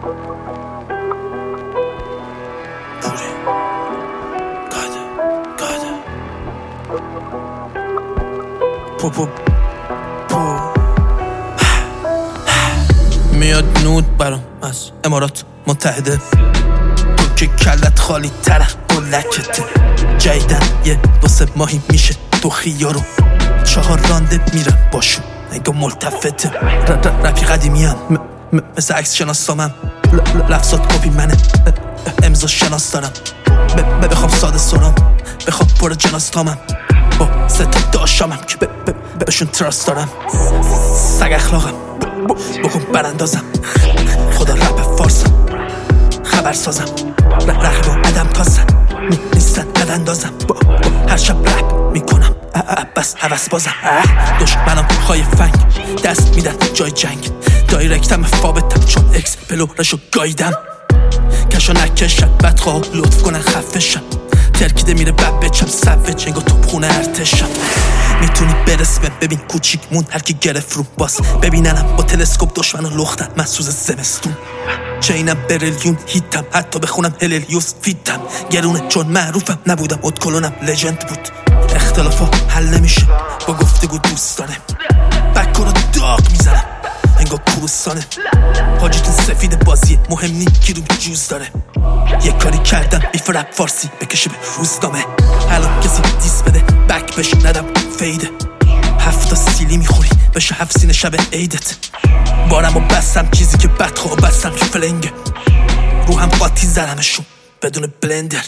میاد نود برام از امارات متحده، تو که کلت خالی تره بلکته. جیدن یه 2-3 ماهی میشه تو خیارو 4 رانده میرم باشون انگاه ملتفته. رپی قدیمی هم مثل عکس شناسامم، لفظات کپی منه، امضا شناس دارم. بخوام ساده سرام، بخوام پر جناستامم، با 3 تا داشامم که بهشون تراست دارم. سگ اخلاقم بکن براندازم، خدا رپ فارسم خبر سازم. رقیب و عدم تازم نیستن قد اندازم، با هر شب رپ میکنم بس حوث بازم. دشمنم خواهی فنگ دست میدن جای جنگ، دایرکتم فابتم چون اکس پلورشو گایدم. کشو نکشم بدخواه لطف کنن خفشم، ترکیده میره بب بچم سوچ انگاه توب خونه ارتشم. میتونی برسمه ببین کوچیک مون هرکی گرفت رو باز، ببیننم با تلسکوپ دشمنو لختن من سوز زمستون. چینم بریلیون هیتم، حتی بخونم هلیلیوس فیتم. گرونه چون معروفم نبودم ادکلونم لجند بود. اختلافا حل نمیشه با گفتگو دوستانه، بکو رو داغ میزنم انگاه کوروسانه. حاجیتون سفید بازیه مهم نی کی رو جوز داره. یه کاری کردم بیف رپ فارسی بکشه به روزنامه، الان کسی دیس بده بک بش ندم فیده. 7 سیلی میخوری بشه 7 سینه شب عیدت. بارمو بستم چیزی که بدخواه بستم که فلنگه، رو هم قاطی زدمشون بدون بلندر.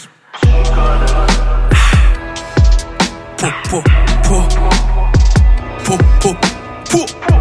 پو پو پو پو پو پو